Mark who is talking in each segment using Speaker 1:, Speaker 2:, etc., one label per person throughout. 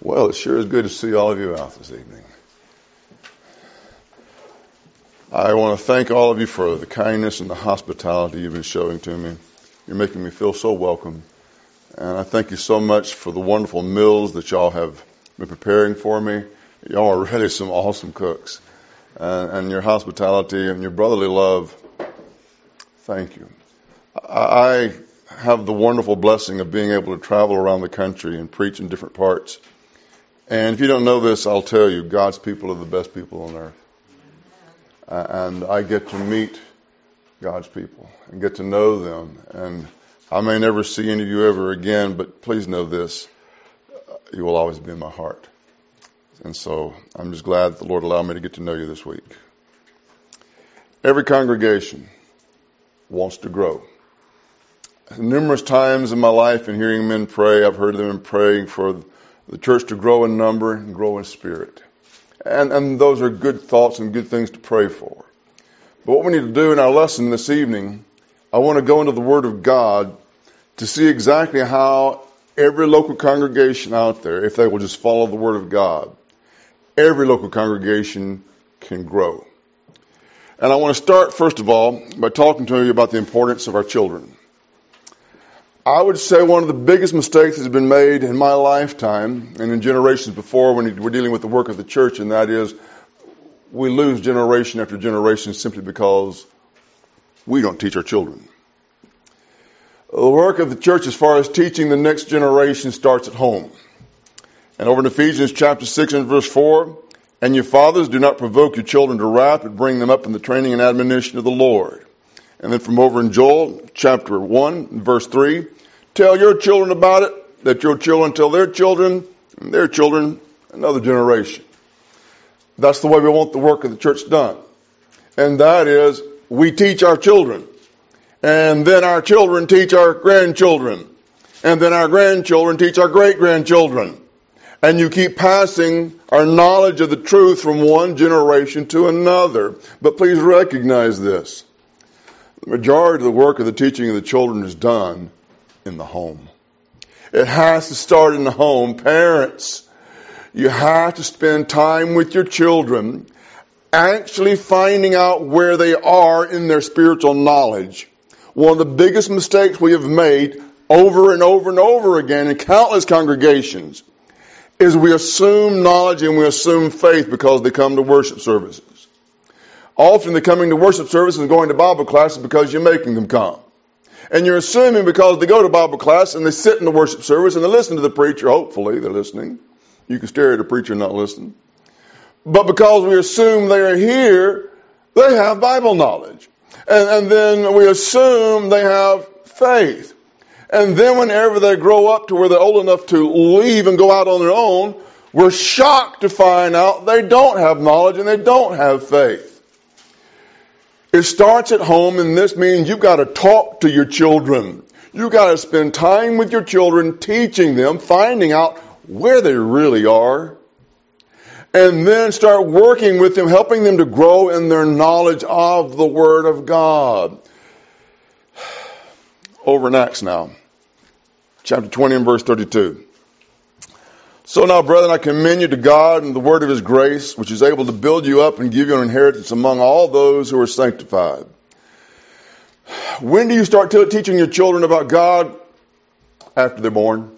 Speaker 1: Well, it sure is good to see all of you out this evening. I want to thank all of you for the kindness and the hospitality you've been showing to me. You're making me feel so welcome. And I thank you so much for the wonderful meals that y'all have been preparing for me. Y'all are really some awesome cooks. And your hospitality and your brotherly love, thank you. I have the wonderful blessing of being able to travel around the country and preach in different parts. And if you don't know this, I'll tell you, God's people are the best people on earth. And I get to meet God's people and get to know them. And I may never see any of you ever again, but please know this, you will always be in my heart. And so I'm just glad that the Lord allowed me to get to know you this week. Every congregation wants to grow. Numerous times in my life in hearing men pray, I've heard them praying for the church to grow in number and grow in spirit. And those are good thoughts and good things to pray for. But what we need to do in our lesson this evening, I want to go into the Word of God to see exactly how every local congregation out there, if they will just follow the Word of God, every local congregation can grow. And I want to start, first of all, by talking to you about the importance of our children. I would say one of the biggest mistakes that's been made in my lifetime and in generations before when we're dealing with the work of the church, and that is we lose generation after generation simply because we don't teach our children. The work of the church as far as teaching the next generation starts at home. And over in Ephesians chapter 6 and verse 4, and your fathers, do not provoke your children to wrath, but bring them up in the training and admonition of the Lord. And then from over in Joel chapter 1 verse 3, tell your children about it, that your children tell their children, and their children another generation. That's the way we want the work of the church done. And that is, we teach our children. And then our children teach our grandchildren. And then our grandchildren teach our great-grandchildren. And you keep passing our knowledge of the truth from one generation to another. But please recognize this. The majority of the work of the teaching of the children is done in the home. It has to start in the home. Parents, you have to spend time with your children, actually finding out where they are in their spiritual knowledge. One of the biggest mistakes we have made over and over and over again in countless congregations is we assume knowledge and we assume faith because they come to worship services. Often they're coming to worship services and going to Bible classes because you're making them come. And you're assuming because they go to Bible class and they sit in the worship service and they listen to the preacher, hopefully they're listening. You can stare at a preacher and not listen. But because we assume they are here, they have Bible knowledge. And then we assume they have faith. And then whenever they grow up to where they're old enough to leave and go out on their own, we're shocked to find out they don't have knowledge and they don't have faith. It starts at home, and this means you've got to talk to your children. You've got to spend time with your children, teaching them, finding out where they really are, and then start working with them, helping them to grow in their knowledge of the Word of God. Over in Acts now, chapter 20 and verse 32. So now, brethren, I commend you to God and the word of His grace, which is able to build you up and give you an inheritance among all those who are sanctified. When do you start teaching your children about God? After they're born.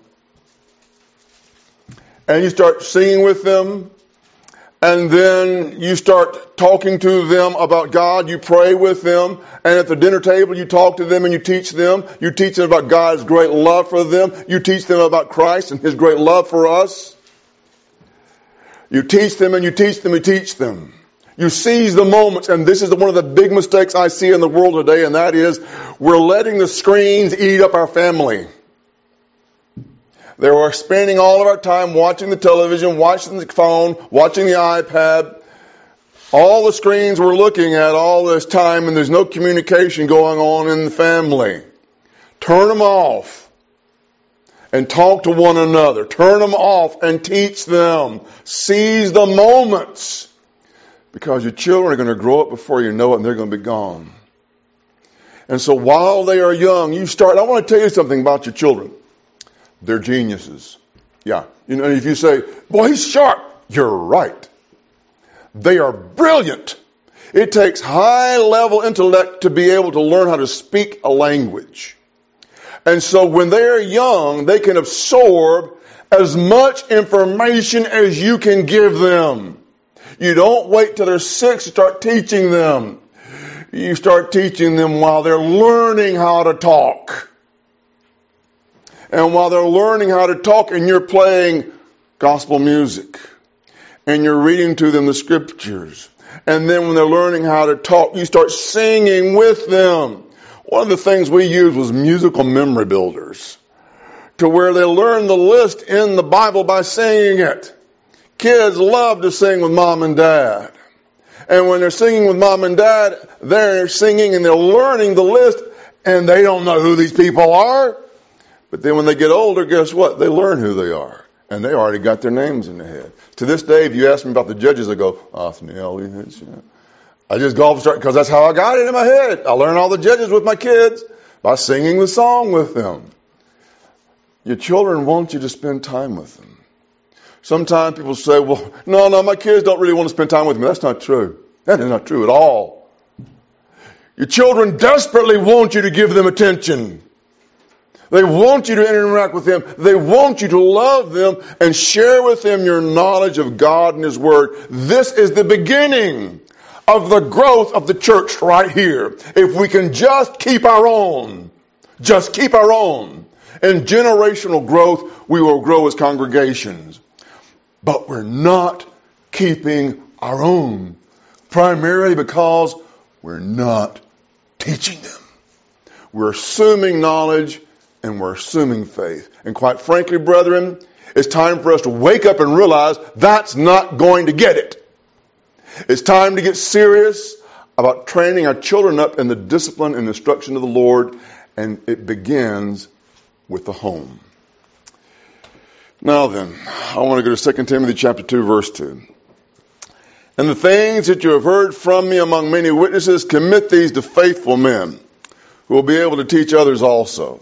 Speaker 1: And you start singing with them. And then you start talking to them about God. You pray with them. And at the dinner table, you talk to them and you teach them. You teach them about God's great love for them. You teach them about Christ and His great love for us. You teach them and you teach them and teach them. You seize the moments. And this is one of the big mistakes I see in the world today. And that is, we're letting the screens eat up our family. They are spending all of our time watching the television, watching the phone, watching the iPad. All the screens we're looking at all this time, and there's no communication going on in the family. Turn them off and talk to one another. Turn them off and teach them. Seize the moments, because your children are going to grow up before you know it, and they're going to be gone. And so while they are young, I want to tell you something about your children. They're geniuses. Yeah. You know, if you say, boy, he's sharp, you're right. They are brilliant. It takes high-level intellect to be able to learn how to speak a language. And so when they're young, they can absorb as much information as you can give them. You don't wait till they're 6 to start teaching them. You start teaching them while they're learning how to talk. And while they're learning how to talk and you're playing gospel music and you're reading to them the scriptures, and then when they're learning how to talk, you start singing with them. One of the things we used was musical memory builders, to where they learn the list in the Bible by singing it. Kids love to sing with mom and dad. And when they're singing with mom and dad, they're singing and they're learning the list, and they don't know who these people are. But then when they get older, guess what? They learn who they are. And they already got their names in their head. To this day, if you ask me about the judges, I go, Othniel, I just go off and start, because that's how I got it in my head. I learn all the judges with my kids by singing the song with them. Your children want you to spend time with them. Sometimes people say, well, no, my kids don't really want to spend time with me. That's not true. That is not true at all. Your children desperately want you to give them attention. They want you to interact with them. They want you to love them and share with them your knowledge of God and His Word. This is the beginning of the growth of the church right here. If we can just keep our own, in generational growth, we will grow as congregations. But we're not keeping our own, primarily because we're not teaching them. We're assuming knowledge and we're assuming faith. And quite frankly, brethren, it's time for us to wake up and realize that's not going to get it. It's time to get serious about training our children up in the discipline and instruction of the Lord, and it begins with the home. Now then, I want to go to 2 Timothy chapter 2, verse 2. And the things that you have heard from me among many witnesses, commit these to faithful men who will be able to teach others also.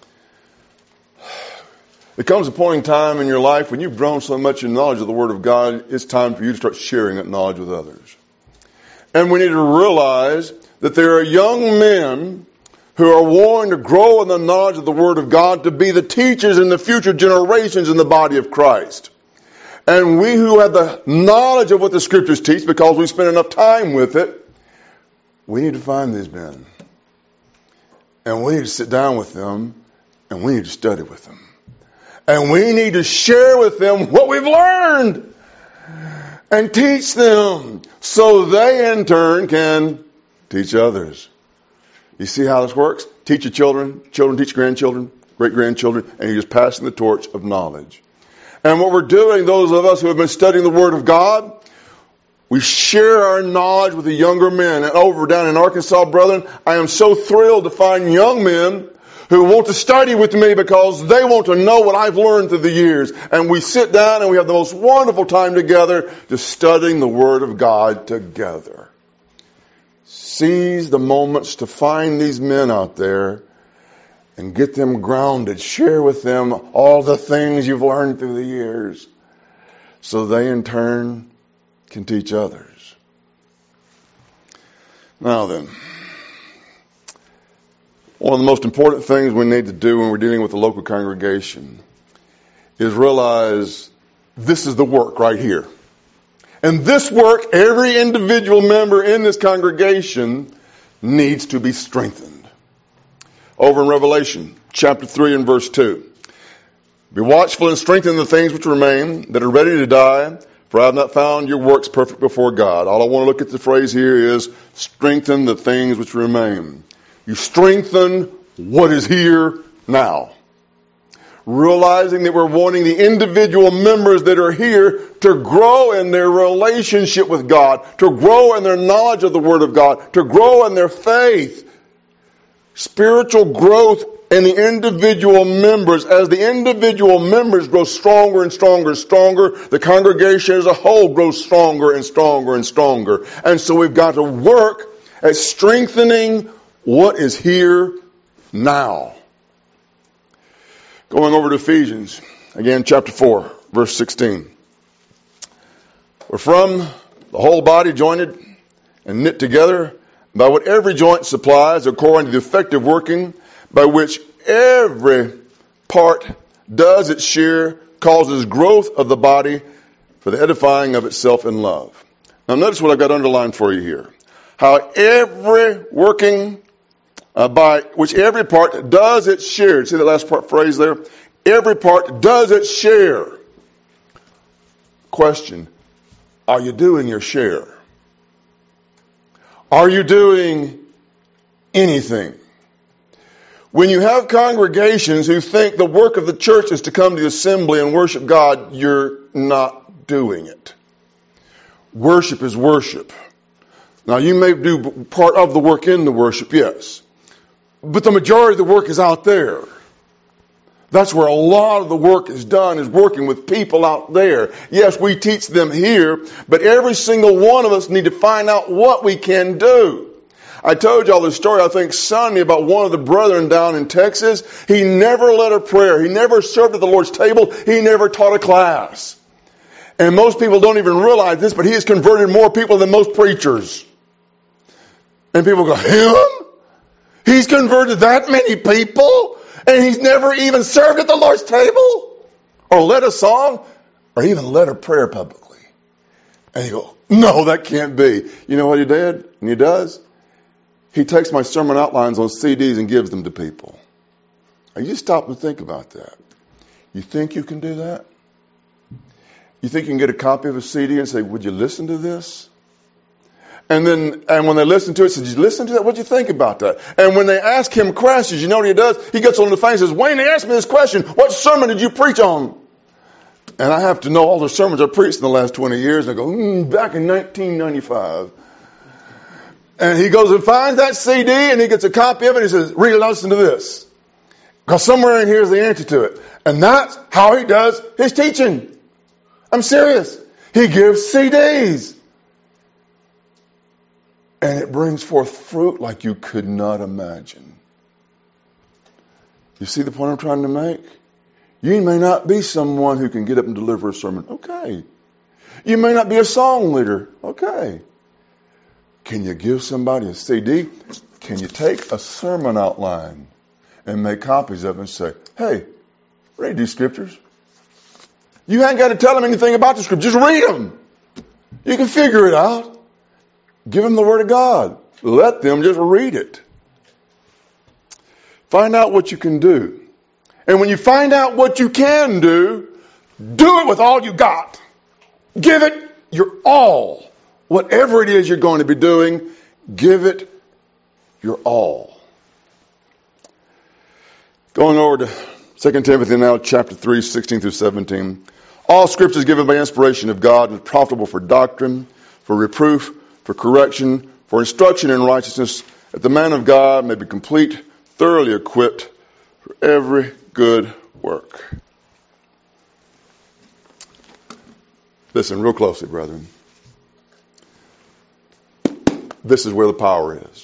Speaker 1: There comes a point in time in your life when you've grown so much in knowledge of the Word of God, it's time for you to start sharing that knowledge with others. And we need to realize that there are young men who are wanting to grow in the knowledge of the Word of God to be the teachers in the future generations in the body of Christ. And we who have the knowledge of what the Scriptures teach, because we spend enough time with it, we need to find these men. And we need to sit down with them, and we need to study with them. And we need to share with them what we've learned and teach them so they in turn can teach others. You see how this works? Teach your children, children teach grandchildren, great-grandchildren, and you're just passing the torch of knowledge. And what we're doing, those of us who have been studying the Word of God, we share our knowledge with the younger men. And over down in Arkansas, brethren, I am so thrilled to find young men who want to study with me because they want to know what I've learned through the years. And we sit down and we have the most wonderful time together just studying the Word of God together. Seize the moments to find these men out there and get them grounded. Share with them all the things you've learned through the years so they in turn can teach others. Now then, one of the most important things we need to do when we're dealing with the local congregation is realize this is the work right here. And this work, every individual member in this congregation needs to be strengthened. Over in Revelation chapter 3 and verse 2. Be watchful and strengthen the things which remain that are ready to die, for I have not found your works perfect before God. All I want to look at the phrase here is strengthen the things which remain. You strengthen what is here now. Realizing that we're wanting the individual members that are here to grow in their relationship with God, to grow in their knowledge of the Word of God, to grow in their faith. Spiritual growth in the individual members. As the individual members grow stronger and stronger and stronger, the congregation as a whole grows stronger and stronger and stronger. And so we've got to work at strengthening what is here now. Going over to Ephesians Again, chapter 4, verse 16. We're from the whole body jointed and knit together by what every joint supplies according to the effective working by which every part does its share, causes growth of the body for the edifying of itself in love. Now notice what I've got underlined for you here. How every working by which every part does its share. See that last phrase there? Every part does its share. Question, are you doing your share? Are you doing anything? When you have congregations who think the work of the church is to come to the assembly and worship God, you're not doing it. Worship is worship. Now, you may do part of the work in the worship, yes. But the majority of the work is out there. That's where a lot of the work is done, is working with people out there. Yes, we teach them here, but every single one of us need to find out what we can do. I told y'all this story, I think, Sunday, about one of the brethren down in Texas. He never led a prayer. He never served at the Lord's table. He never taught a class. And most people don't even realize this, but he has converted more people than most preachers. And people go, him? He's converted that many people? And he's never even served at the Lord's table? Or led a song? Or even led a prayer publicly? And you go, no, that can't be. You know what he did? And he does? He takes my sermon outlines on CDs and gives them to people. Now you stop and think about that. You think you can do that? You think you can get a copy of a CD and say, would you listen to this? And when they listen to it, say, did you listen to that? What'd you think about that? And when they ask him questions, you know what he does? He gets on the phone and says, Wayne, they asked me this question. What sermon did you preach on? And I have to know all the sermons I preached in the last 20 years. And I go, back in 1995. And he goes and finds that CD and he gets a copy of it and he says, read it, listen to this. Because somewhere in here is the answer to it. And that's how he does his teaching. I'm serious. He gives CDs. And it brings forth fruit like you could not imagine. You see the point I'm trying to make? You may not be someone who can get up and deliver a sermon. Okay. You may not be a song leader. Okay. Can you give somebody a CD? Can you take a sermon outline and make copies of it and say, hey, read these scriptures. You ain't got to tell them anything about the scriptures. Just read them. You can figure it out. Give them the Word of God. Let them just read it. Find out what you can do. And when you find out what you can do it with all you got. Give it your all. Whatever it is you're going to be doing, give it your all. Going over to 2 Timothy now, chapter 3, 16 through 17. All Scripture is given by inspiration of God and is profitable for doctrine, for reproof, for correction, for instruction in righteousness, that the man of God may be complete, thoroughly equipped for every good work. Listen real closely, brethren. This is where the power is.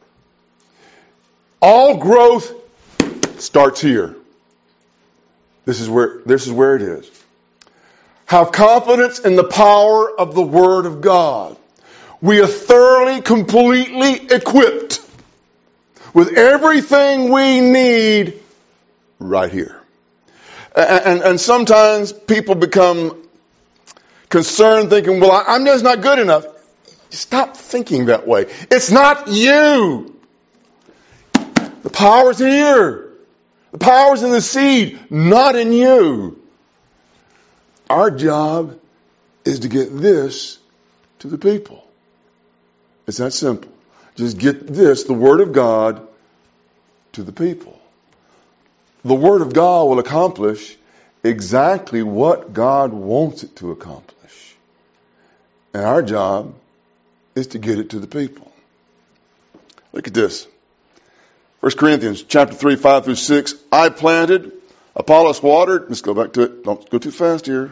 Speaker 1: All growth starts here. This is where it is. Have confidence in the power of the Word of God. We are thoroughly, completely equipped with everything we need right here. And sometimes people become concerned thinking, well, I'm just not good enough. Stop thinking that way. It's not you. The power's here. The power's in the seed, not in you. Our job is to get this to the people. It's that simple. Just get this, the Word of God, to the people. The Word of God will accomplish exactly what God wants it to accomplish. And our job is to get it to the people. Look at this. 1 Corinthians chapter 3, 5 through 6. I planted, Apollos watered. Let's go back to it. Don't go too fast here.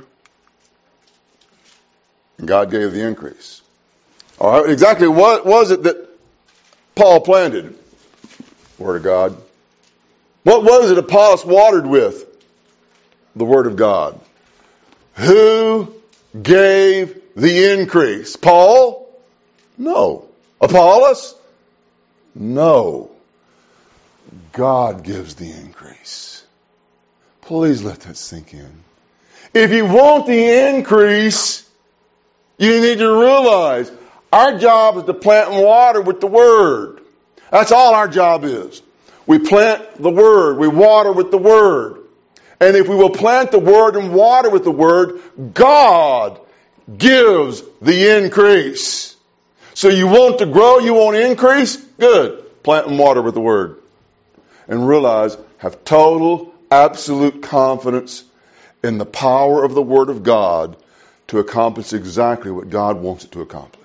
Speaker 1: And God gave the increase. All right, exactly what was it that Paul planted? Word of God. What was it Apollos watered with? the Word of God. Who gave the increase? Paul? No. Apollos? No. God gives the increase. Please let that sink in. If you want the increase, you need to realize our job is to plant and water with the Word. That's all our job is. We plant the Word. We water with the Word. And if we will plant the Word and water with the Word, God gives the increase. So you want to grow, you want increase? Good. Plant and water with the Word. And realize, have total, absolute confidence in the power of the Word of God to accomplish exactly what God wants it to accomplish.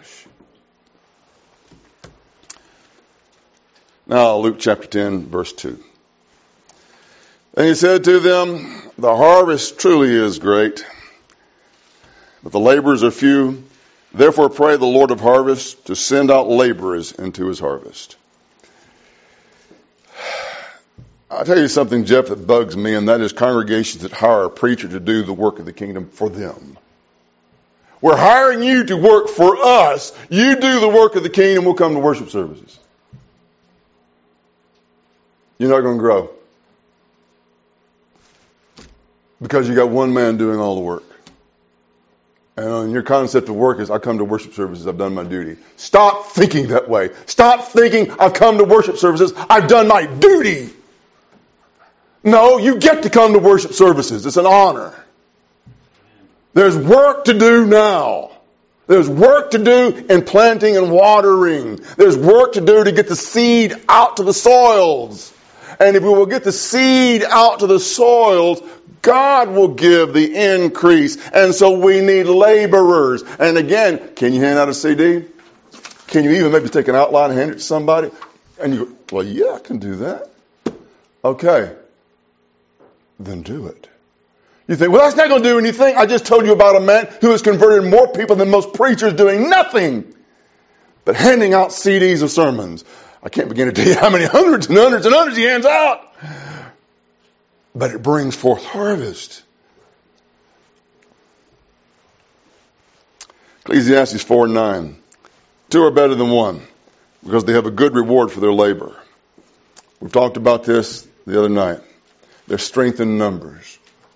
Speaker 1: Now, Luke chapter 10, verse 2. And he said to them, the harvest truly is great, but the laborers are few. Therefore pray the Lord of harvest to send out laborers into his harvest. I'll tell you something, Jeff, that bugs me, and that is congregations that hire a preacher to do the work of the kingdom for them. We're hiring you to work for us. You do the work of the kingdom, we'll come to worship services. You're not going to grow. Because you got one man doing all the work. And your concept of work is, I come to worship services, I've done my duty. Stop thinking that way. Stop thinking, I've come to worship services, I've done my duty. No, you get to come to worship services. It's an honor. There's work to do now. There's work to do in planting and watering. There's work to do to get the seed out to the soils. And if we will get the seed out to the soils, God will give the increase. And so we need laborers. And again, can you hand out a CD? Can you even maybe take an outline and hand it to somebody? And you go, well, yeah, I can do that. Okay. Then do it. You think, well, that's not going to do anything. I just told you about a man who has converted more people than most preachers doing nothing but handing out CDs of sermons. I can't begin to tell you how many hundreds and hundreds and hundreds he hands out. But it brings forth harvest. Ecclesiastes 4:9. Two are better than one because they have a good reward for their labor. We talked about this the other night. There's strength in numbers.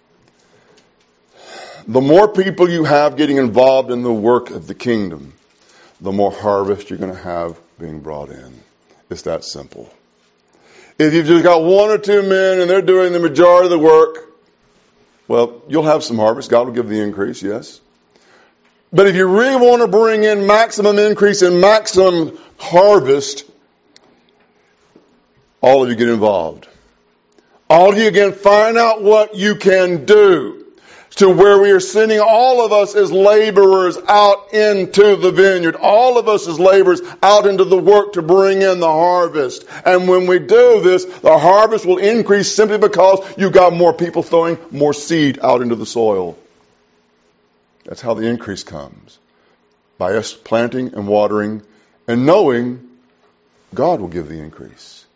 Speaker 1: The more people you have getting involved in the work of the kingdom, the more harvest you're going to have being brought in. It's that simple. If you've just got one or two men and they're doing the majority of the work, well, you'll have some harvest. God will give the increase, yes. But if you really want to bring in maximum increase and maximum harvest, all of you get involved. All of you, again, find out what you can do to where we are sending all of us as laborers out into the vineyard. All of us as laborers out into the work to bring in the harvest. And when we do this, the harvest will increase simply because you've got more people throwing more seed out into the soil. That's how the increase comes. By us planting and watering and knowing God will give the increase.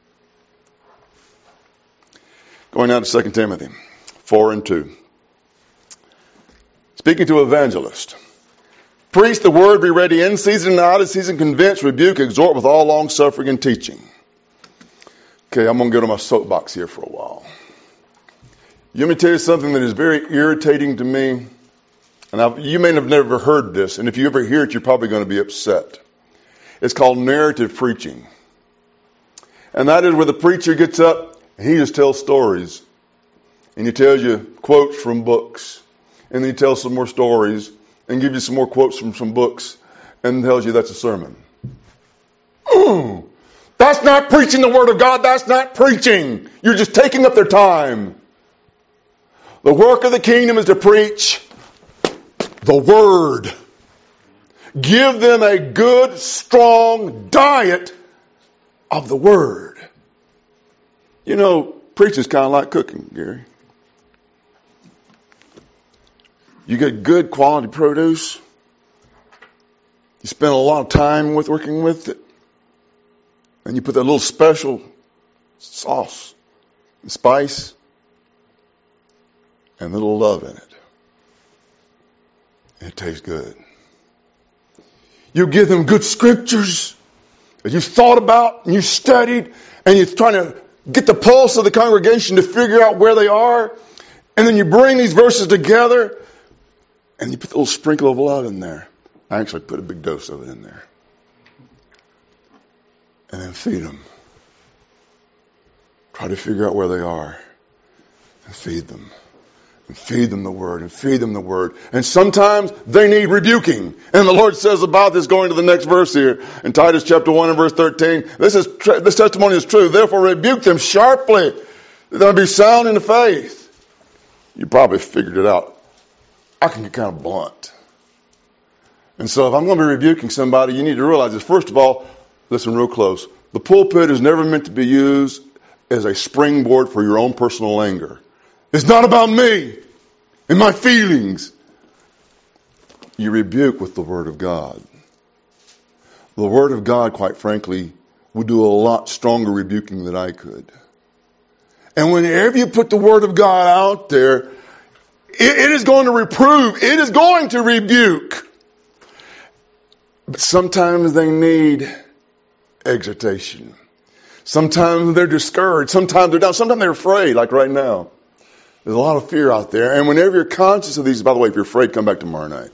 Speaker 1: Going now to 2 Timothy 4:2. Speaking to evangelists. Preach the word, be ready in season and out of season, convince, rebuke, exhort with all long suffering and teaching. Okay, I'm going to go to my soapbox here for a while. Let me tell you something that is very irritating to me. And you may have never heard this, and if you ever hear it, you're probably going to be upset. It's called narrative preaching. And that is where the preacher gets up and he just tells stories. And he tells you quotes from books. And then he tells some more stories and gives you some more quotes from some books and tells you that's a sermon. That's not preaching the Word of God. That's not preaching. You're just taking up their time. The work of the kingdom is to preach the Word. Give them a good, strong diet of the Word. You know, preaching is kind of like cooking, Gary. You get good quality produce. You spend a lot of time working with it. And you put that little special sauce and spice. and a little love in it. And it tastes good. You give them good scriptures that you thought about and you studied, and you're trying to get the pulse of the congregation to figure out where they are. And then you bring these verses together and you put a little sprinkle of love in there. I actually put a big dose of it in there. And then feed them. Try to figure out where they are and feed them. And feed them the word, and feed them the word. And sometimes they need rebuking. And the Lord says about this, going to the next verse here, in Titus chapter 1 and verse 13, this testimony is true. Therefore rebuke them sharply. They'll be sound in the faith. You probably figured it out. I can get kind of blunt. And so if I'm going to be rebuking somebody, you need to realize this. First of all, listen real close. The pulpit is never meant to be used as a springboard for your own personal anger. It's not about me and my feelings. You rebuke with the Word of God. The Word of God, quite frankly, would do a lot stronger rebuking than I could. And whenever you put the Word of God out there, it is going to reprove. It is going to rebuke. But sometimes they need exhortation. Sometimes they're discouraged. Sometimes they're down. Sometimes they're afraid, like right now. There's a lot of fear out there. And whenever you're conscious of these, by the way, if you're afraid, come back tomorrow night.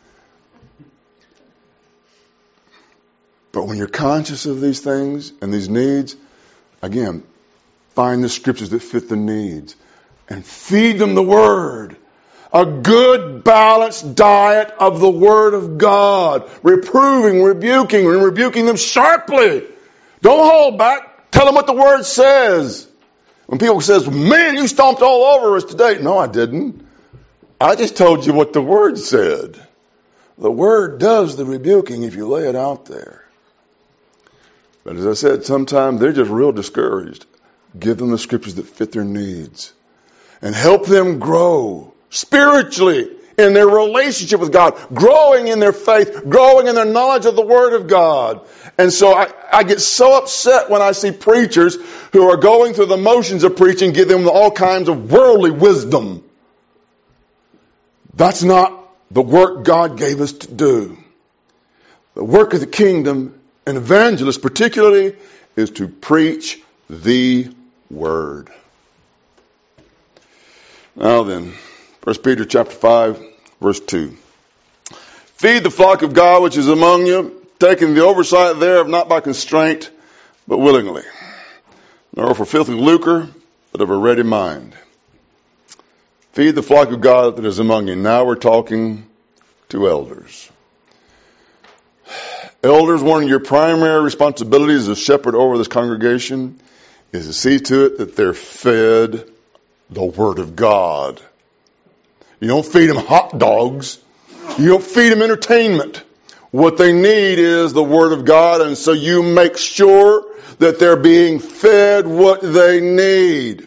Speaker 1: But when you're conscious of these things and these needs, again, find the scriptures that fit the needs and feed them the Word. A good, balanced diet of the Word of God. Reproving, rebuking, and rebuking them sharply. Don't hold back. Tell them what the Word says. When people says, man, you stomped all over us today. No, I didn't. I just told you what the Word said. The Word does the rebuking if you lay it out there. But as I said, sometimes they're just real discouraged. Give them the scriptures that fit their needs. And help them grow spiritually in their relationship with God. Growing in their faith. Growing in their knowledge of the Word of God. And so I get so upset when I see preachers who are going through the motions of preaching, give them all kinds of worldly wisdom. That's not the work God gave us to do. The work of the kingdom, and evangelists particularly, is to preach the Word. Now then, 1 Peter chapter 5, verse 2. Feed the flock of God which is among you, taking the oversight thereof not by constraint, but willingly. Nor for filthy lucre, but of a ready mind. Feed the flock of God that is among you. Now we're talking to elders. Elders, one of your primary responsibilities as a shepherd over this congregation is to see to it that they're fed the Word of God. You don't feed them hot dogs. You don't feed them entertainment. What they need is the Word of God, and so you make sure that they're being fed what they need.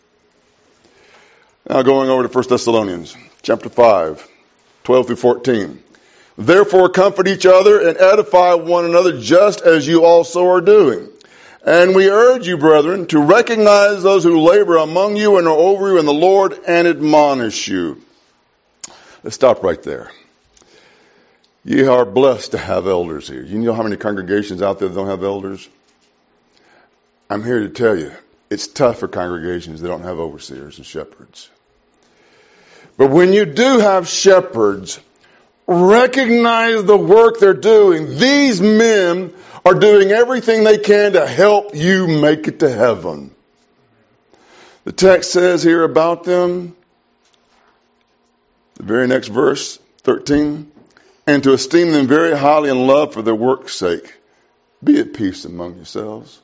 Speaker 1: Now going over to 1 Thessalonians chapter 5, 12 through 14. Therefore comfort each other and edify one another just as you also are doing. And we urge you, brethren, to recognize those who labor among you and are over you in the Lord and admonish you. Let's stop right there. You are blessed to have elders here. You know how many congregations out there that don't have elders? I'm here to tell you, it's tough for congregations that don't have overseers and shepherds. But when you do have shepherds, recognize the work they're doing. These men are doing everything they can to help you make it to heaven. The text says here about them, the very next verse, 13, and to esteem them very highly in love for their work's sake. Be at peace among yourselves.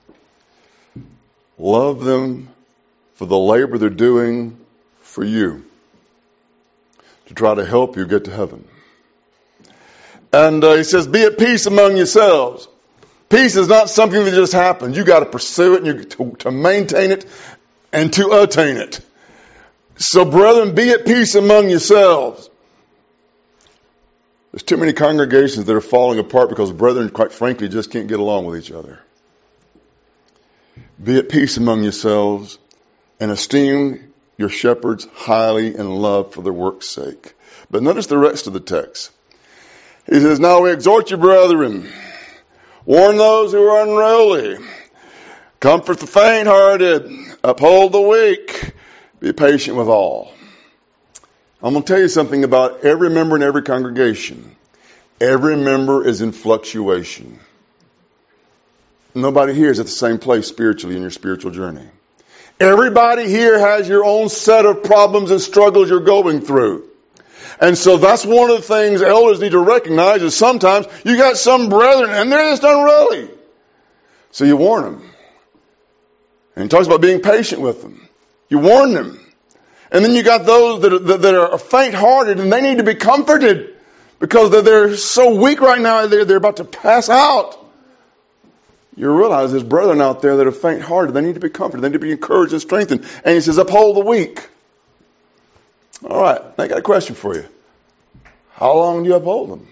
Speaker 1: Love them for the labor they're doing for you to try to help you get to heaven. And he says, be at peace among yourselves. Peace is not something that just happens. You got to pursue it and to maintain it and to attain it. So brethren, be at peace among yourselves. There's too many congregations that are falling apart because brethren, quite frankly, just can't get along with each other. Be at peace among yourselves and esteem your shepherds highly in love for their work's sake. But notice the rest of the text. He says, now we exhort you, brethren, warn those who are unruly, comfort the faint-hearted, uphold the weak, be patient with all. I'm going to tell you something about every member in every congregation. Every member is in fluctuation. Nobody here is at the same place spiritually in your spiritual journey. Everybody here has your own set of problems and struggles you're going through. And so that's one of the things elders need to recognize is sometimes you got some brethren and they're just unruly. So you warn them. And he talks about being patient with them. You warn them. And then you got those that are faint-hearted and they need to be comforted because they're so weak right now they're about to pass out. You realize there's brethren out there that are faint-hearted. They need to be comforted. They need to be encouraged and strengthened. And he says, uphold the weak. All right, I got a question for you. How long do you uphold them?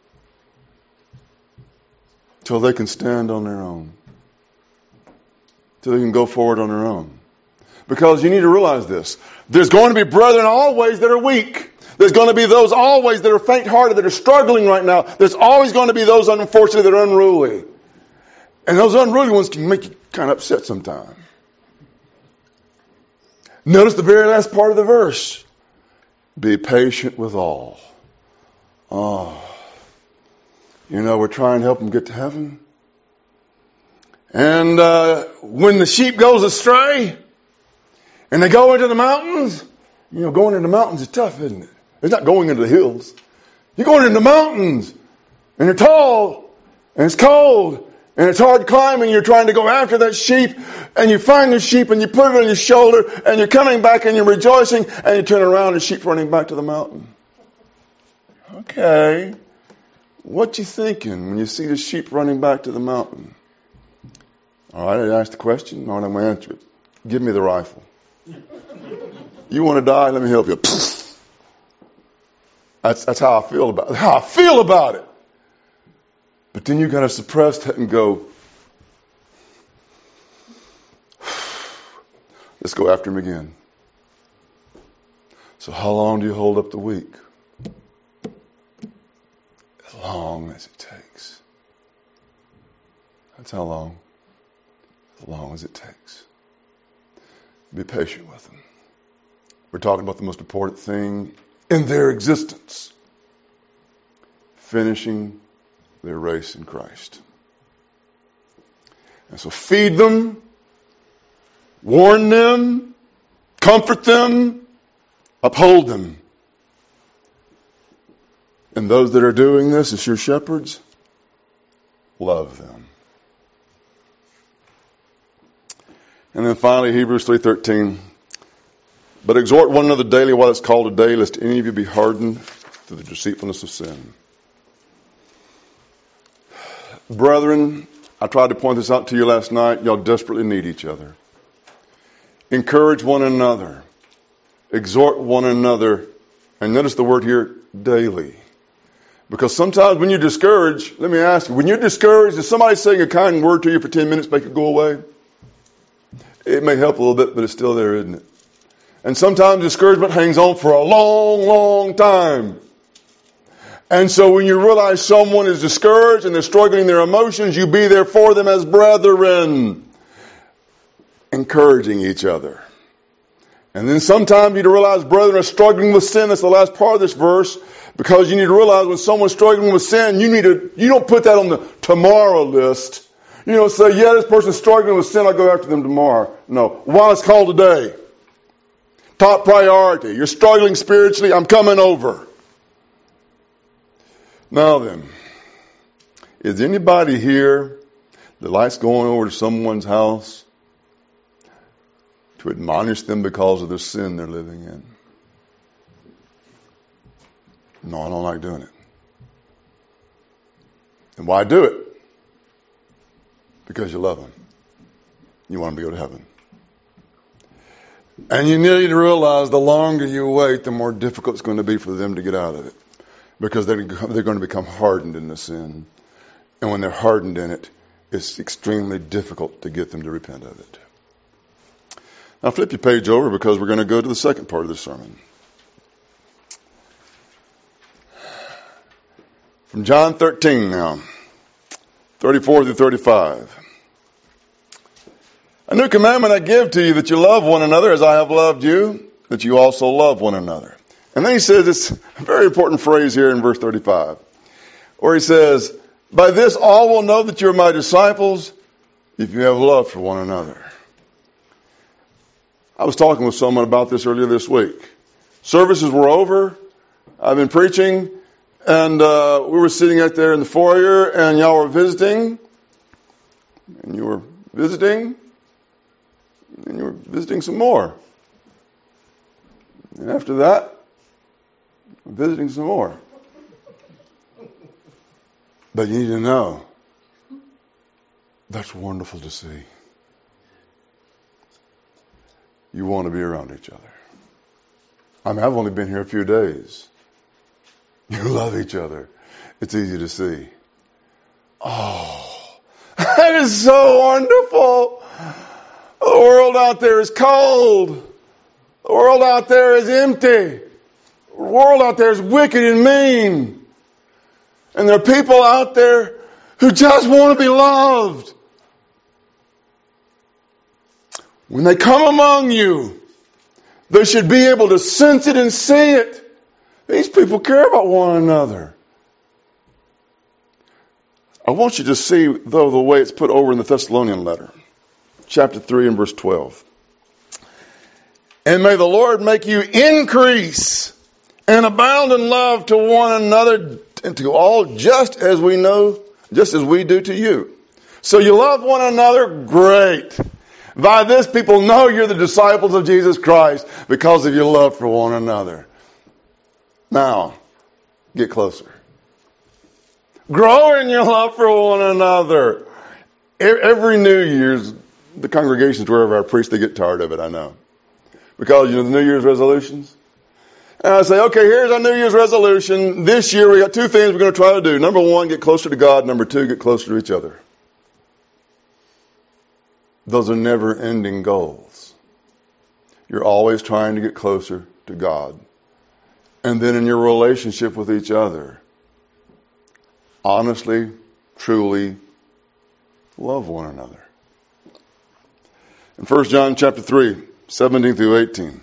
Speaker 1: Till they can stand on their own. Till they can go forward on their own. Because you need to realize this. There's going to be brethren always that are weak. There's going to be those always that are faint-hearted, that are struggling right now. There's always going to be those, unfortunately, that are unruly. And those unruly ones can make you kind of upset sometimes. Notice the very last part of the verse. Be patient with all. Oh. You know, we're trying to help them get to heaven. And when the sheep goes astray, and they go into the mountains, you know, going into the mountains is tough, isn't it? It's not going into the hills. You're going into the mountains, and they're tall, and it's cold, and it's hard climbing. You're trying to go after that sheep, and you find the sheep, and you put it on your shoulder, and you're coming back, and you're rejoicing, and you turn around, and the sheep's running back to the mountain. Okay, what you thinking when you see the sheep running back to the mountain? All right, I asked the question. All right, I'm going to answer it. Give me the rifle. You want to die? Let me help you. That's how I feel about it. How I feel about it. But then you got to suppress that and go, let's go after him again. So how long do you hold up the weak? As long as it takes. That's how long. As long as it takes. Be patient with them. We're talking about the most important thing in their existence. Finishing their race in Christ. And so feed them, warn them, comfort them, uphold them. And those that are doing this as your shepherds, love them. And then finally, Hebrews 3:13. But exhort one another daily while it's called a day, lest any of you be hardened through the deceitfulness of sin. Brethren, I tried to point this out to you last night. Y'all desperately need each other. Encourage one another. Exhort one another. And notice the word here, daily. Because sometimes when you're discouraged, let me ask you, when you're discouraged, is somebody saying a kind word to you for 10 minutes make it go away? It may help a little bit, but it's still there, isn't it? And sometimes discouragement hangs on for a long, long time. And so when you realize someone is discouraged and they're struggling their emotions, you be there for them as brethren, encouraging each other. And then sometimes you need to realize brethren are struggling with sin. That's the last part of this verse. Because you need to realize when someone's struggling with sin, you don't put that on the tomorrow list. You don't say, yeah, this person's struggling with sin, I'll go after them tomorrow. No. While it's called today. Top priority. You're struggling spiritually, I'm coming over. Now then, is anybody here that likes going over to someone's house to admonish them because of the sin they're living in? No, I don't like doing it. And why do it? Because you love them. You want them to go to heaven. And you need to realize the longer you wait, the more difficult it's going to be for them to get out of it. Because they're going to become hardened in the sin. And when they're hardened in it, it's extremely difficult to get them to repent of it. Now flip your page over because we're going to go to the second part of the sermon. From John 13 now, 34 through 35. A new commandment I give to you, that you love one another as I have loved you, that you also love one another. And then he says this very important phrase here in verse 35, where he says, by this all will know that you're my disciples, if you have love for one another. I was talking with someone about this earlier this week. Services were over. I've been preaching, and we were sitting out there in the foyer, and y'all were visiting, and you were visiting, and you were visiting some more. And after that, visiting some more. But you need to know, that's wonderful to see. You want to be around each other. I mean, I've only been here a few days. You love each other. It's easy to see. Oh, that is so wonderful. The world out there is cold. The world out there is empty. The world out there is wicked and mean. And there are people out there who just want to be loved. When they come among you, they should be able to sense it and see it. These people care about one another. I want you to see, though, the way it's put over in the Thessalonian letter. Chapter 3 and verse 12. And may the Lord make you increase and abound in love to one another and to all, just as we do to you. So you love one another? Great. By this people know you're the disciples of Jesus Christ, because of your love for one another. Now, get closer. Grow in your love for one another. Every New Year's, the congregations wherever I preach, they get tired of it, I know. Because, the New Year's resolutions. And I say, okay, here's our New Year's resolution. This year we got two things we're going to try to do. Number one, get closer to God. Number two, get closer to each other. Those are never-ending goals. You're always trying to get closer to God. And then in your relationship with each other, honestly, truly love one another. In 1 John chapter 3, 17 through 18.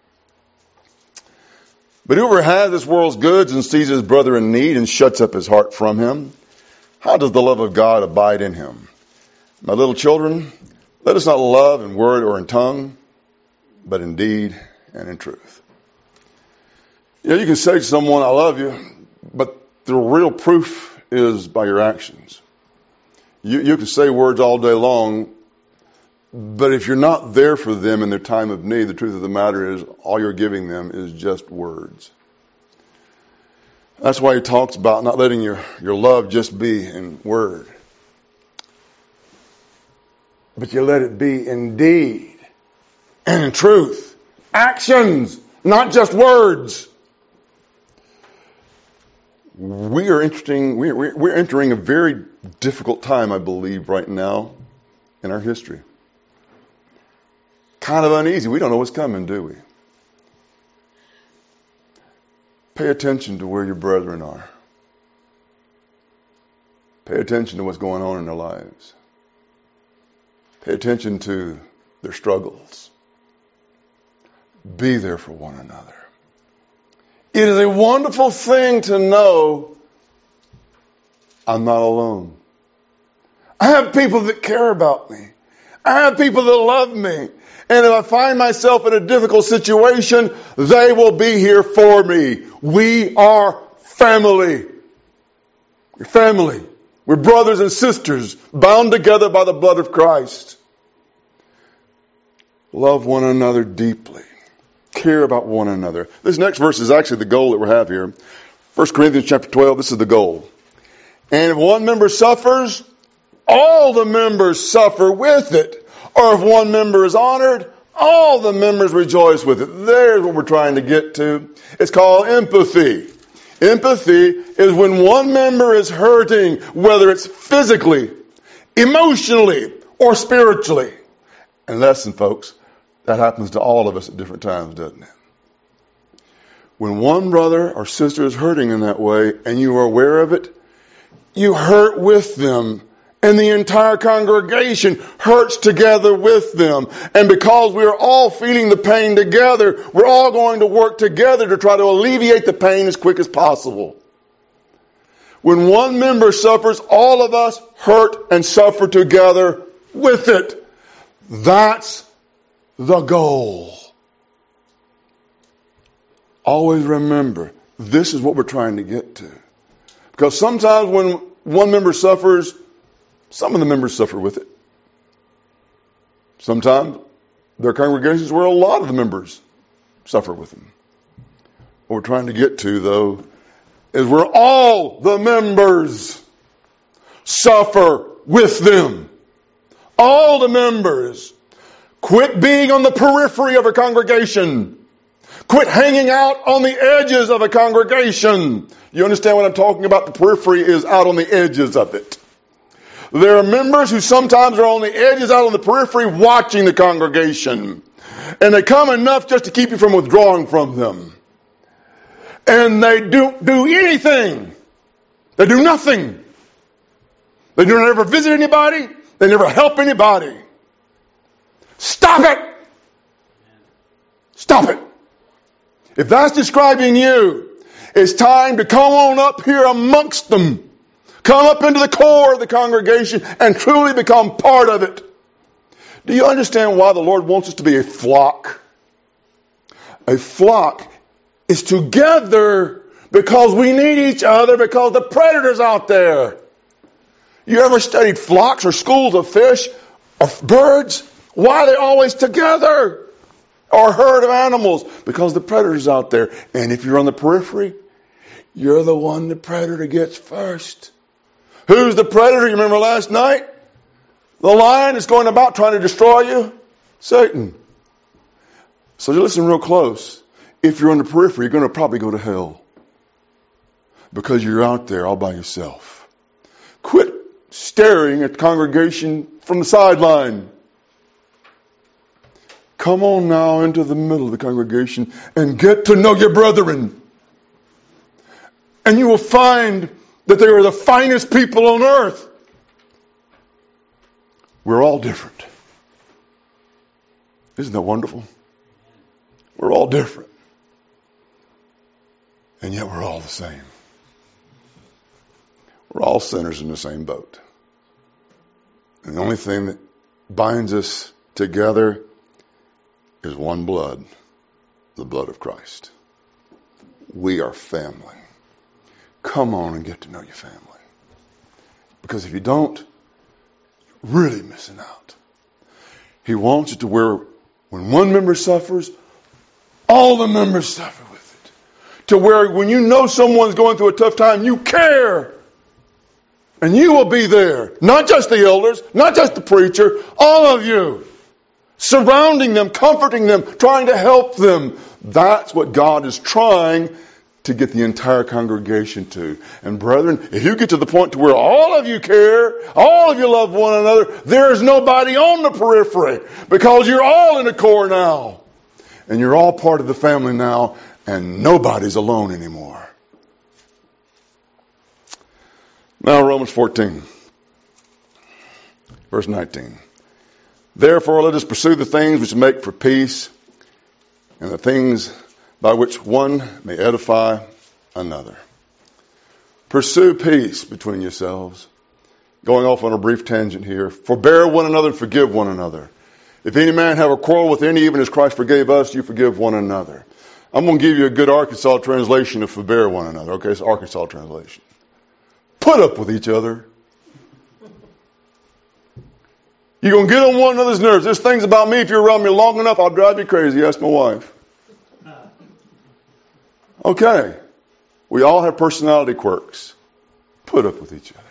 Speaker 1: But whoever has this world's goods and sees his brother in need and shuts up his heart from him, how does the love of God abide in him? My little children, let us not love in word or in tongue, but in deed and in truth. You can say to someone, I love you, but the real proof is by your actions. You can say words all day long, but if you're not there for them in their time of need, the truth of the matter is all you're giving them is just words. That's why he talks about not letting your love just be in word, but you let it be in deed and in truth. Actions, not just words. We're entering a very difficult time, I believe, right now in our history. Kind of uneasy. We don't know what's coming, do we? Pay attention to where your brethren are. Pay attention to what's going on in their lives. Pay attention to their struggles. Be there for one another. It is a wonderful thing to know I'm not alone. I have people that care about me. I have people that love me. And if I find myself in a difficult situation, they will be here for me. We are family. We're family. We're brothers and sisters, bound together by the blood of Christ. Love one another deeply. Care about one another. This next verse is actually the goal that we have here. 1 Corinthians chapter 12, this is the goal. And if one member suffers, all the members suffer with it. Or if one member is honored, all the members rejoice with it. There's what we're trying to get to. It's called empathy. Empathy is when one member is hurting, whether it's physically, emotionally, or spiritually. And listen, folks, That happens to all of us at different times, doesn't it? When one brother or sister is hurting in that way and you are aware of it, you hurt with them. And the entire congregation hurts together with them. And because we are all feeling the pain together, we're all going to work together to try to alleviate the pain as quick as possible. When one member suffers, all of us hurt and suffer together with it. That's the goal. Always remember, this is what we're trying to get to. Because sometimes when one member suffers, some of the members suffer with it. Sometimes there are congregations where a lot of the members suffer with them. What we're trying to get to, though, is where all the members suffer with them. All the members. Quit being on the periphery of a congregation. Quit hanging out on the edges of a congregation. You understand what I'm talking about? The periphery is out on the edges of it. There are members who sometimes are on the edges, out on the periphery, watching the congregation. And they come enough just to keep you from withdrawing from them. And they don't do anything. They do nothing. They don't ever visit anybody. They never help anybody. Stop it! Stop it! If that's describing you, it's time to come on up here amongst them. Come up into the core of the congregation and truly become part of it. Do you understand why the Lord wants us to be a flock? A flock is together because we need each other, because the predator's out there. You ever studied flocks or schools of fish or birds? Why are they always together? Or a herd of animals? Because the predator's out there. And if you're on the periphery, you're the one the predator gets first. Who's the predator? You remember last night? The lion is going about trying to destroy you. Satan. So listen real close. If you're on the periphery, you're going to probably go to hell. Because you're out there all by yourself. Quit staring at the congregation from the sideline. Come on now into the middle of the congregation and get to know your brethren. And you will find that they are the finest people on earth. We're all different. Isn't that wonderful? We're all different. And yet we're all the same. We're all sinners in the same boat. And the only thing that binds us together is one blood, the blood of Christ. We are family. Come on and get to know your family. Because if you don't, you're really missing out. He wants it to where when one member suffers, all the members suffer with it. To where when you know someone's going through a tough time, you care. And you will be there. Not just the elders, not just the preacher, all of you. Surrounding them, comforting them, trying to help them. That's what God is trying to get the entire congregation to. And brethren, if you get to the point to where all of you care, all of you love one another, there is nobody on the periphery. Because you're all in the core now. And you're all part of the family now. And nobody's alone anymore. Now Romans 14. Verse 19. Therefore, let us pursue the things which make for peace, and the things by which one may edify another. Pursue peace between yourselves. Going off on a brief tangent here. Forbear one another and forgive one another. If any man have a quarrel with any, even as Christ forgave us, you forgive one another. I'm going to give you a good Arkansas translation of forbear one another. Okay, it's Arkansas translation. Put up with each other. You're going to get on one another's nerves. There's things about me, if you're around me long enough, I'll drive you crazy. Ask my wife. Okay. We all have personality quirks. Put up with each other.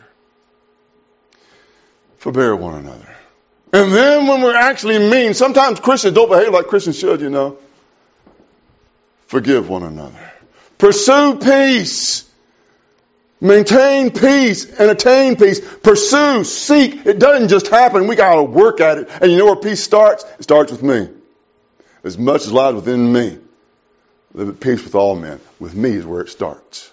Speaker 1: Forbear one another. And then when we're actually mean, sometimes Christians don't behave like Christians should, you know. Forgive one another. Pursue peace. Maintain peace and attain peace. Pursue, seek. It doesn't just happen. We got to work at it. And you know where peace starts? It starts with me. as much as lies within me. Live at peace with all men. With me is where it starts.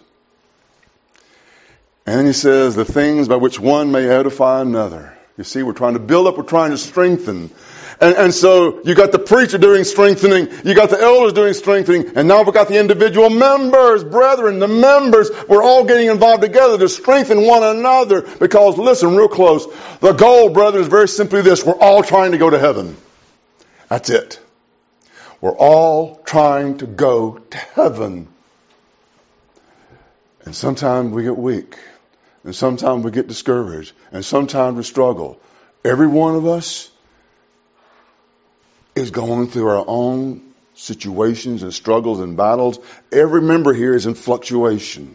Speaker 1: And then he says, the things by which one may edify another. You see, we're trying to build up, we're trying to strengthen. And so you got the preacher doing strengthening, you got the elders doing strengthening, and now we've got the individual members, brethren, the members. We're all getting involved together to strengthen one another. Because, listen, real close, the goal, brethren, is very simply this. We're all trying to go to heaven. That's it. We're all trying to go to heaven. And sometimes we get weak. And sometimes we get discouraged. And sometimes we struggle. Every one of us is going through our own situations and struggles and battles. Every member here is in fluctuation.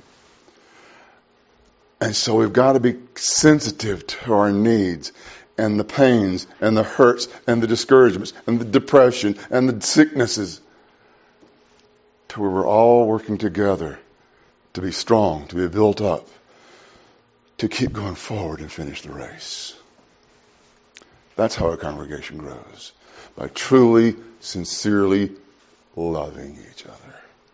Speaker 1: And so we've got to be sensitive to our needs and the pains and the hurts and the discouragements and the depression and the sicknesses, to where we're all working together to be strong, to be built up, to keep going forward and finish the race. That's how a congregation grows. By truly, sincerely loving each other.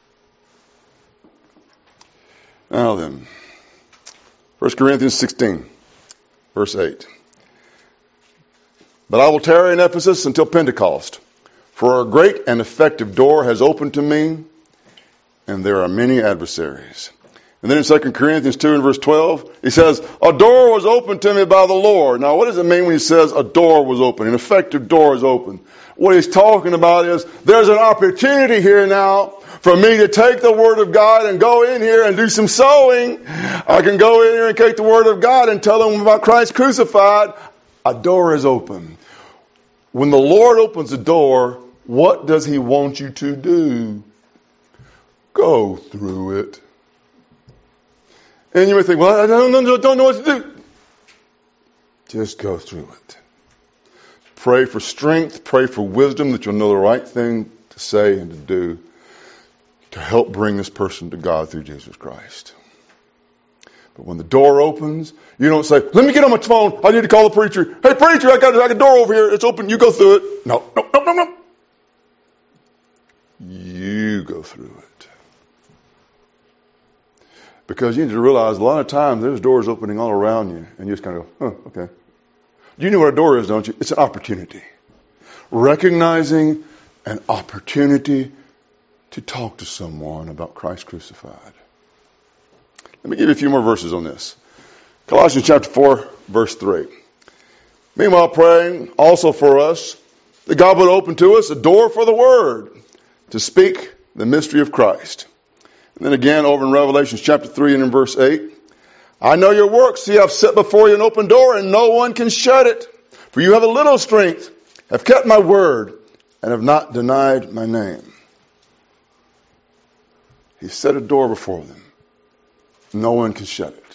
Speaker 1: Now then, 1 Corinthians 16, verse 8. But I will tarry in Ephesus until Pentecost, for a great and effective door has opened to me, and there are many adversaries. And then in 2 Corinthians 2 and verse 12, he says, a door was opened to me by the Lord. Now, what does it mean when he says a door was open? An effective door is open. What he's talking about is there's an opportunity here now for me to take the Word of God and go in here and do some sowing. I can go in here and take the Word of God and tell them about Christ crucified. A door is open. When the Lord opens a door, what does he want you to do? Go through it. And you may think, well, I don't know what to do. Just go through it. Pray for strength, pray for wisdom that you'll know the right thing to say and to do to help bring this person to God through Jesus Christ. But when the door opens, you don't say, let me get on my phone, I need to call the preacher. Hey preacher, I got a door over here, it's open, you go through it. No. You go through it. Because you need to realize a lot of times there's doors opening all around you, and you just kind of go, okay. You know what a door is, don't you? It's an opportunity. Recognizing an opportunity to talk to someone about Christ crucified. Let me give you a few more verses on this. Colossians chapter 4, verse 3. Meanwhile, praying also for us, that God would open to us a door for the word to speak the mystery of Christ. And then again, over in Revelation chapter 3 and in verse 8, I know your works. See, I've set before you an open door, and no one can shut it. For you have a little strength, have kept my word, and have not denied my name. He set a door before them. No one can shut it.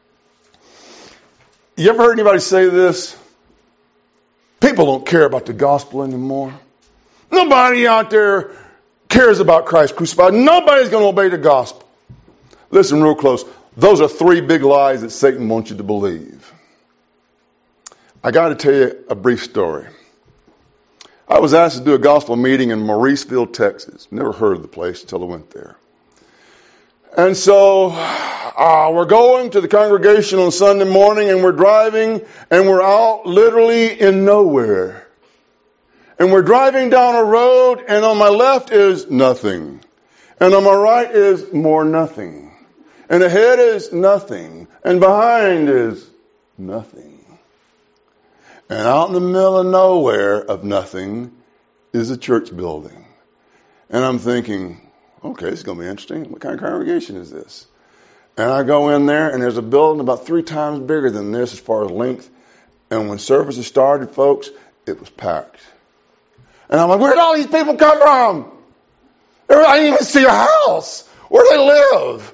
Speaker 1: You ever heard anybody say this? People don't care about the gospel anymore. Nobody out there cares about Christ crucified. Nobody's going to obey the gospel. Listen real close. Those are three big lies that Satan wants you to believe. I got to tell you a brief story. I was asked to do a gospel meeting in Mauriceville, Texas. Never heard of the place until I went there. And so we're going to the congregation on Sunday morning, and we're driving, and we're out literally in nowhere. And we're driving down a road, and on my left is nothing. And on my right is more nothing. And ahead is nothing. And behind is nothing. And out in the middle of nowhere of nothing is a church building. And I'm thinking, okay, this is going to be interesting. What kind of congregation is this? And I go in there, and there's a building about 3 times bigger than this as far as length. And when services started, folks, it was packed. And I'm like, where'd all these people come from? I didn't even see a house. Where do they live?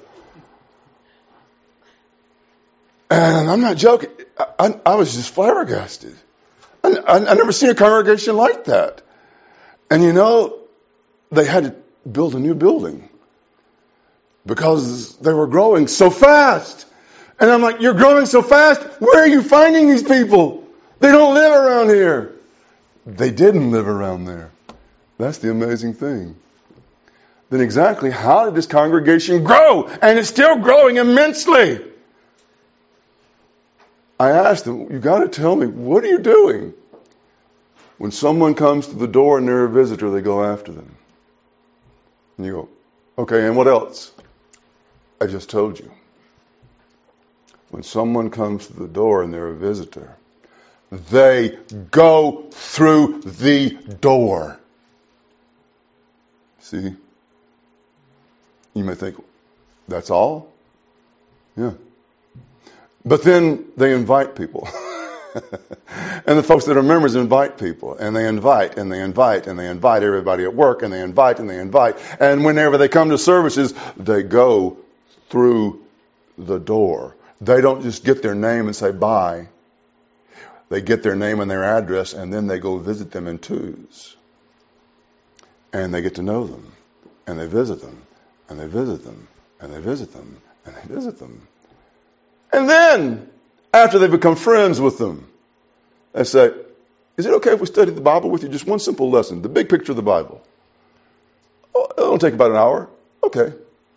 Speaker 1: And I'm not joking. I was just flabbergasted. I never seen a congregation like that. And you know, they had to build a new building because they were growing so fast. And I'm like, you're growing so fast? Where are you finding these people? They don't live around here. They didn't live around there. That's the amazing thing. Then exactly how did this congregation grow? And it's still growing immensely. I asked them, you got to tell me, what are you doing? When someone comes to the door and they're a visitor, they go after them. And you go, okay, and what else? I just told you. When someone comes to the door and they're a visitor, they go through the door. See? You may think, that's all? Yeah. But then they invite people. And the folks that are members invite people. And they invite, and they invite, and they invite everybody at work, and they invite, and they invite. And whenever they come to services, they go through the door. They don't just get their name and say bye. They get their name and their address, and then they go visit them in twos. And they get to know them. And they visit them. And they visit them. And they visit them. And they visit them. And then, after they become friends with them, they say, is it okay if we study the Bible with you? Just one simple lesson, the big picture of the Bible. Oh, it'll take about an hour. Okay.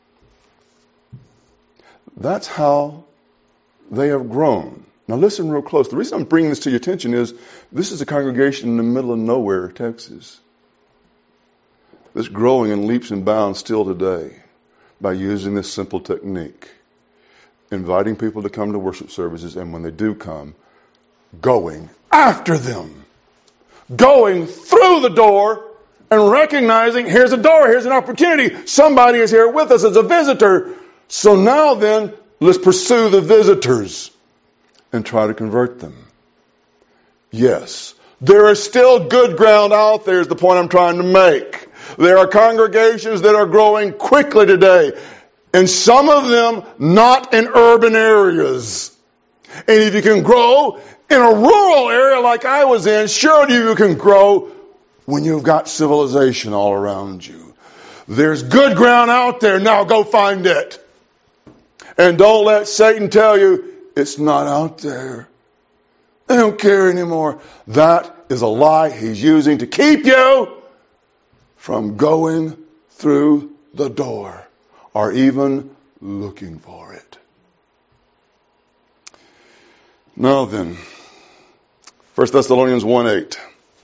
Speaker 1: That's how they have grown. Now listen real close. The reason I'm bringing this to your attention is this is a congregation in the middle of nowhere, Texas. That's growing in leaps and bounds still today by using this simple technique. Inviting people to come to worship services, and when they do come, going after them. Going through the door and recognizing, here's a door, here's an opportunity. Somebody is here with us as a visitor. So now then, let's pursue the visitors and try to convert them. Yes, there is still good ground out there is the point I'm trying to make. There are congregations that are growing quickly today. And some of them not in urban areas. And if you can grow in a rural area like I was in, surely you can grow when you've got civilization all around you. There's good ground out there. Now go find it. And don't let Satan tell you it's not out there. They don't care anymore. That is a lie he's using to keep you from going through the door. Or even looking for it. Now then, 1 Thessalonians 1:8.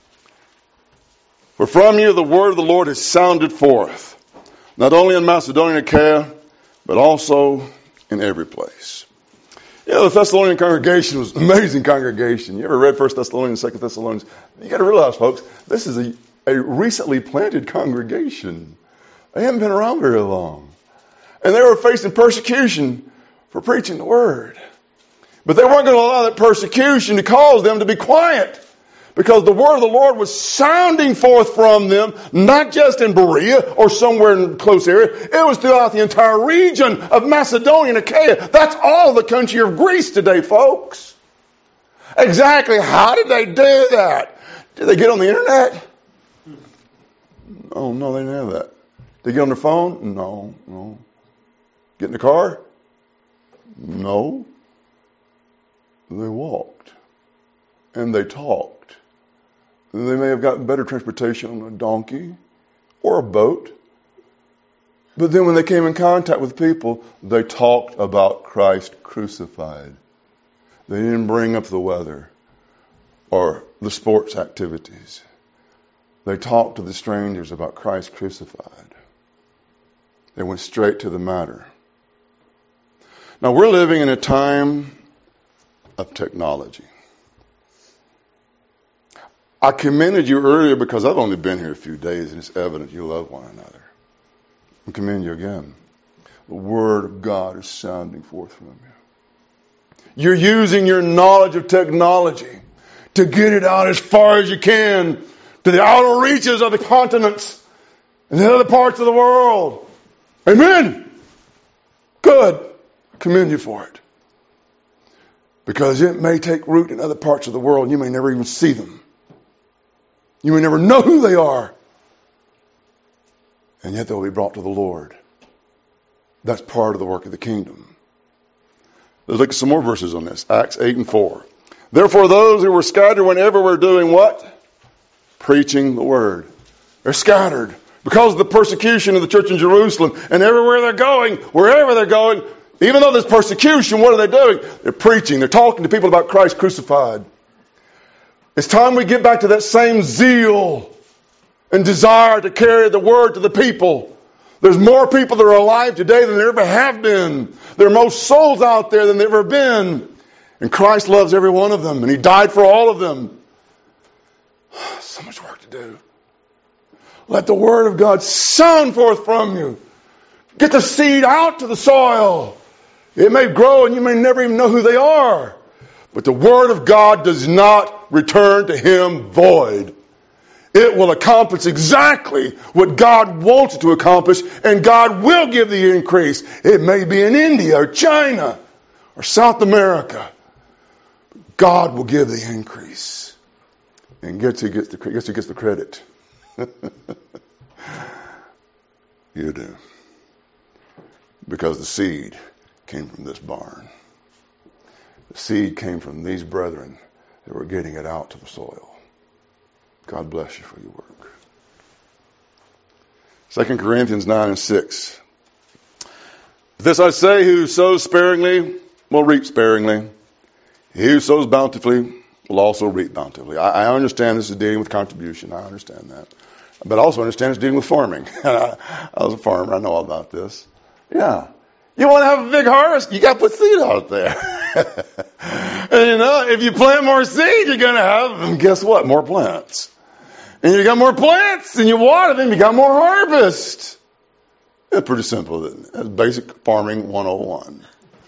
Speaker 1: For from you the word of the Lord has sounded forth, not only in Macedonia and Achaia, but also in every place. You know, the Thessalonian congregation was an amazing congregation. You ever read 1 Thessalonians, 2 Thessalonians? You got to realize, folks, this is a recently planted congregation. They haven't been around very long. And they were facing persecution for preaching the word. But they weren't going to allow that persecution to cause them to be quiet. Because the word of the Lord was sounding forth from them, not just in Berea or somewhere in a close area. It was throughout the entire region of Macedonia and Achaia. That's all the country of Greece today, folks. Exactly how did they do that? Did they get on the internet? Oh, no, they didn't have that. Did they get on their phone? No. Get in the car? No. They walked. And they talked. They may have gotten better transportation on a donkey or a boat. But then when they came in contact with people, they talked about Christ crucified. They didn't bring up the weather or the sports activities. They talked to the strangers about Christ crucified. They went straight to the matter. Now, we're living in a time of technology. I commended you earlier because I've only been here a few days and it's evident you love one another. I commend you again. The Word of God is sounding forth from you. You're using your knowledge of technology to get it out as far as you can to the outer reaches of the continents and the other parts of the world. Amen. Good. I commend you for it. Because it may take root in other parts of the world and you may never even see them. You may never know who they are. And yet they'll be brought to the Lord. That's part of the work of the kingdom. Let's look at some more verses on this. Acts 8:4. Therefore those who were scattered went everywhere doing what? Preaching the word. They're scattered because of the persecution of the church in Jerusalem. And everywhere they're going, wherever they're going, even though there's persecution, what are they doing? They're preaching. They're talking to people about Christ crucified. It's time we get back to that same zeal and desire to carry the word to the people. There's more people that are alive today than there ever have been. There are more souls out there than there ever been. And Christ loves every one of them. And He died for all of them. So much work to do. Let the Word of God sound forth from you. Get the seed out to the soil. It may grow and you may never even know who they are. But the Word of God does not return to Him void. It will accomplish exactly what God wants it to accomplish, and God will give the increase. It may be in India or China or South America. God will give the increase. And guess who gets the credit? You do. Because the seed came from this barn. The seed came from these brethren that were getting it out to the soil. God bless you for your work. 2 Corinthians 9:6. This I say, who sows sparingly will reap sparingly. He who sows bountifully will also reap bountifully. I understand this is dealing with contribution. I understand that. But I also understand it's dealing with farming. I was a farmer. I know all about this. Yeah. You want to have a big harvest? You got to put seed out there. And if you plant more seed, you're going to have, and guess what? More plants. And you got more plants, and you water them, you got more harvest. It's pretty simple. That's basic farming 101.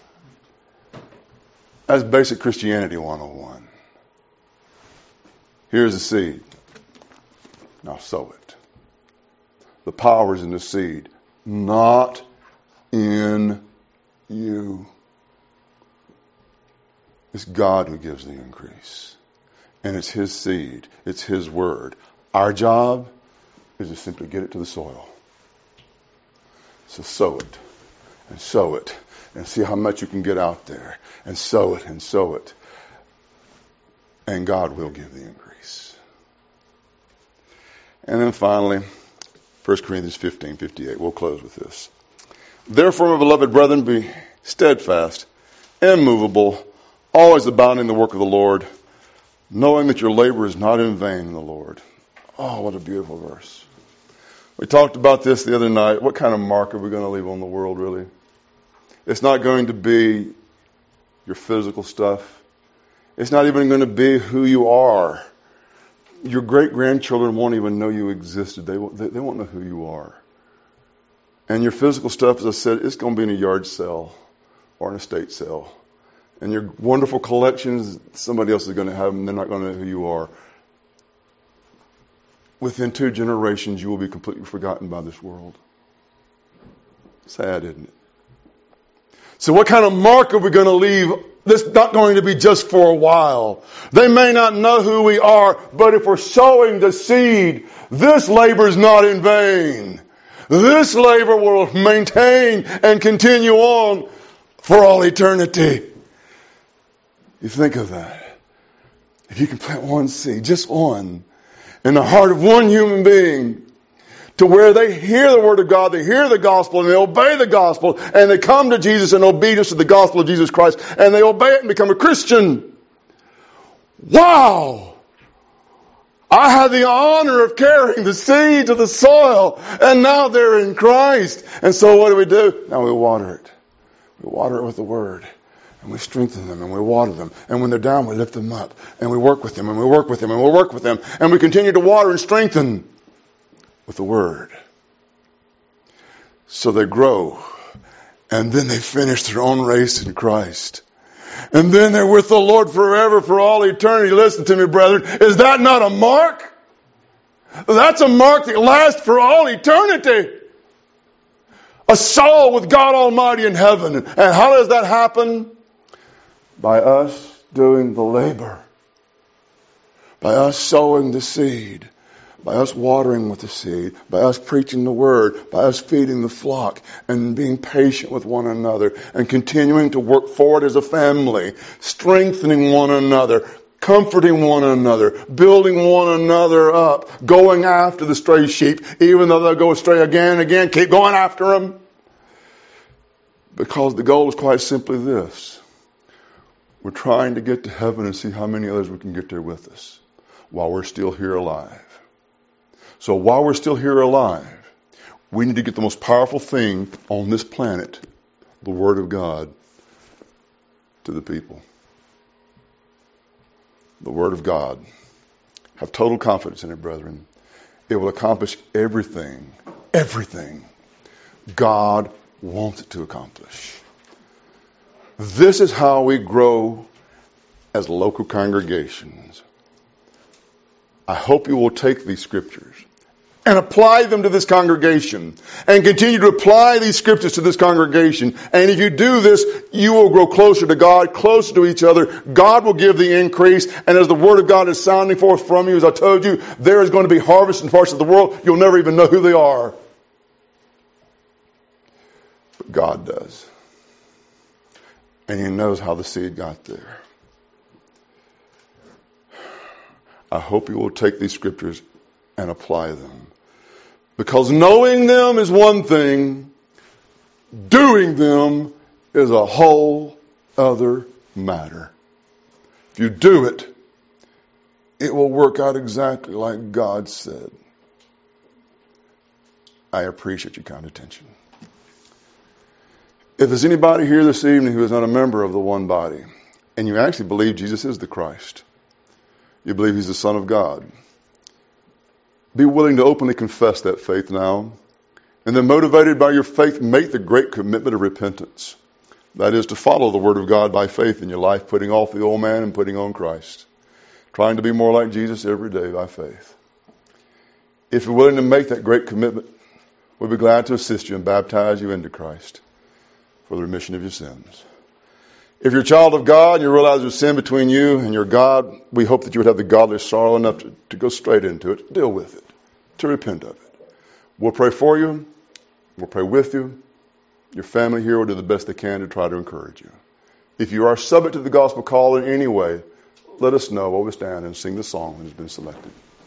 Speaker 1: That's basic Christianity 101. Here's the seed. Now sow it. The power is in the seed, not in you. It's God who gives the increase. And it's His seed. It's His word. Our job is to simply get it to the soil. So sow it. And sow it. And see how much you can get out there. And sow it and sow it. And God will give the increase. And then finally, 1 Corinthians 15:58. We'll close with this. Therefore, my beloved brethren, be steadfast, immovable, always abounding in the work of the Lord, knowing that your labor is not in vain in the Lord. Oh, what a beautiful verse. We talked about this the other night. What kind of mark are we going to leave on the world, really? It's not going to be your physical stuff. It's not even going to be who you are. Your great-grandchildren won't even know you existed. They won't know who you are. And your physical stuff, as I said, it's going to be in a yard sale or an estate sale. And your wonderful collections, somebody else is going to have them. They're not going to know who you are. Within 2 generations, you will be completely forgotten by this world. Sad, isn't it? So what kind of mark are we going to leave? This is not going to be just for a while. They may not know who we are, but if we're sowing the seed, this labor is not in vain. This labor will maintain and continue on for all eternity. You think of that. If you can plant one seed, just one, in the heart of one human being, to where they hear the Word of God, they hear the gospel, and they obey the gospel, and they come to Jesus in obedience to the gospel of Jesus Christ, and they obey it and become a Christian. Wow! I had the honor of carrying the seed to the soil, and now they're in Christ. And so what do? Now we water it. We water it with the Word. And we strengthen them, and we water them. And when they're down, we lift them up. And we work with them, and we work with them, and we work with them. And we continue to water and strengthen with the Word. So they grow. And then they finish their own race in Christ. And then they're with the Lord forever, for all eternity. Listen to me, brethren. Is that not a mark? That's a mark that lasts for all eternity. A soul with God Almighty in heaven. And how does that happen? By us doing the labor. By us sowing the seed. By us watering with the seed. By us preaching the Word. By us feeding the flock. And being patient with one another. And continuing to work forward as a family. Strengthening one another. comforting one another, building one another up, going after the stray sheep, even though they'll go astray again and again, keep going after them. Because the goal is quite simply this. We're trying to get to heaven and see how many others we can get there with us while we're still here alive. So while we're still here alive, we need to get the most powerful thing on this planet, the Word of God, to the people. The Word of God. Have total confidence in it, brethren. It will accomplish everything God wants it to accomplish. This is how we grow as local congregations. I hope you will take these scriptures and apply them to this congregation and continue to apply these scriptures to this congregation. And if you do this, you will grow closer to God, closer to each other. God will give the increase. And as the Word of God is sounding forth from you, as I told you, there is going to be harvest in parts of the world. You'll never even know who they are. But God does. And He knows how the seed got there. I hope you will take these scriptures and apply them. Because knowing them is one thing, doing them is a whole other matter. If you do it, it will work out exactly like God said. I appreciate your kind attention. If there's anybody here this evening who is not a member of the one body, and you actually believe Jesus is the Christ, you believe He's the Son of God, be willing to openly confess that faith now, and then motivated by your faith, make the great commitment of repentance. That is to follow the Word of God by faith in your life, putting off the old man and putting on Christ. Trying to be more like Jesus every day by faith. If you're willing to make that great commitment, we'll be glad to assist you and baptize you into Christ for the remission of your sins. If you're a child of God and you realize there's sin between you and your God, we hope that you would have the godly sorrow enough to go straight into it, deal with it, to repent of it. We'll pray for you. We'll pray with you. Your family here will do the best they can to try to encourage you. If you are subject to the gospel call in any way, let us know while we stand and sing the song that has been selected.